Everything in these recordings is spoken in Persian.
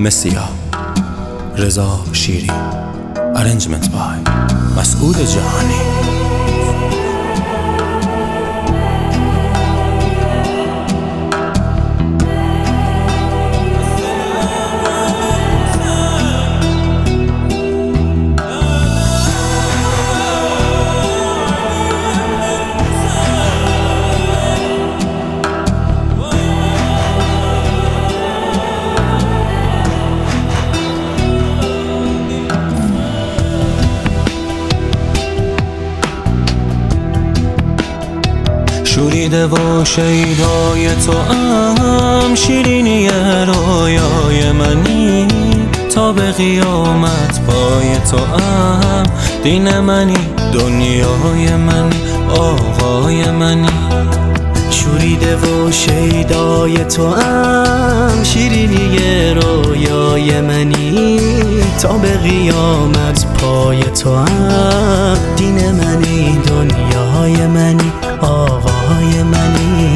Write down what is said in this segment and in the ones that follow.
مسیا رضا شیری ارنجمنت بای مسعود جهانی. شوریده و شیدای تو ام، شیرینی رویای منی، تا به قیامت پای تو ام، دین منی دنیای منی آقای منی. شوریده و شیدای تو ام، شیرینی رویای منی، تا به قیامت پای تو ام، دین منی دنیای منی آقای منی.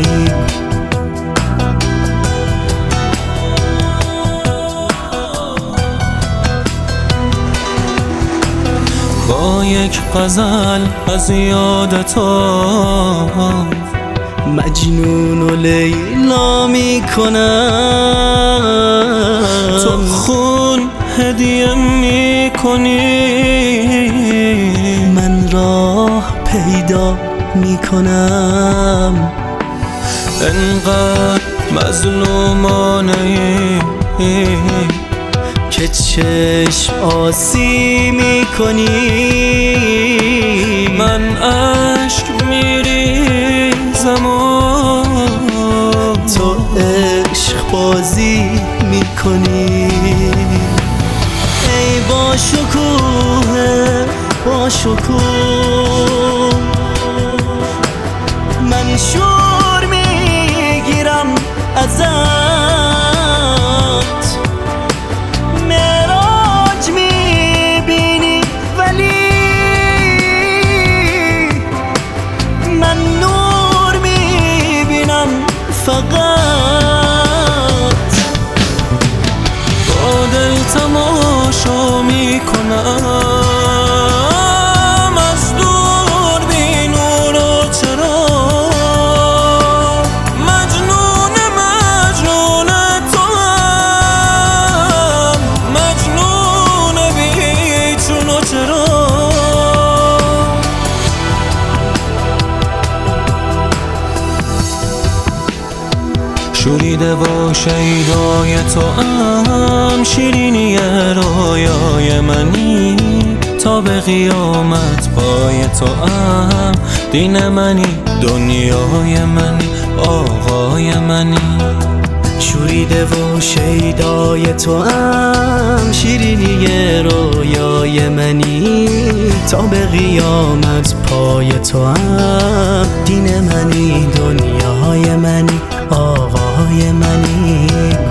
با یک غزل از یاد تو مجنون و لیلا می کنم، تو خون هدیه می کنی، من راه پیدا می کنم. انقدر مظلومانه که چشم آسی می کنی، من عشق می ریزم و تو عشق بازی می کنی. ای با شکوه با شکوه من شور می گیرم ازت، معراج می بینی ولی من نور می بینم فقط. با دل تماشا می کنم از دور بی نور و چراغ، مجنون تو هم، مجنون بی چون و چرا. شوریده و شیدای تو ام، شیرینی رویای منی، تا به قیامت پای تو ام، دین منی دنیای منی آقای منی. شوریده و شیدای تو ام، شیرینی رویای منی، تا به قیامت پای تو ام، دین منی دنیای منی آقای منی.